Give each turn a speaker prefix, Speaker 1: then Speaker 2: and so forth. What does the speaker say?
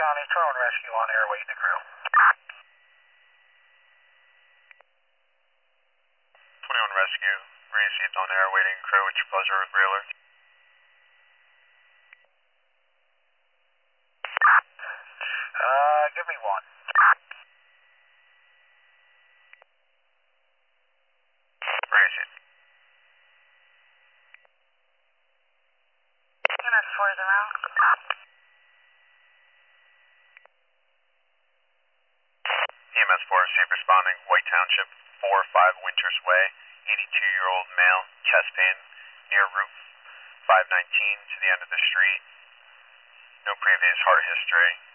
Speaker 1: County, Crow and Rescue on air, waiting to crew.
Speaker 2: 21 Rescue, received on air, waiting crew. What's your pleasure with Wheeler?
Speaker 1: Give me one.
Speaker 2: Received.
Speaker 3: EMS 4 is around.
Speaker 2: EMS 4 received responding, White Township, 4-5 Winters Way, 82-year-old male, chest pain, near Route 519 to the end of the street. No previous heart history.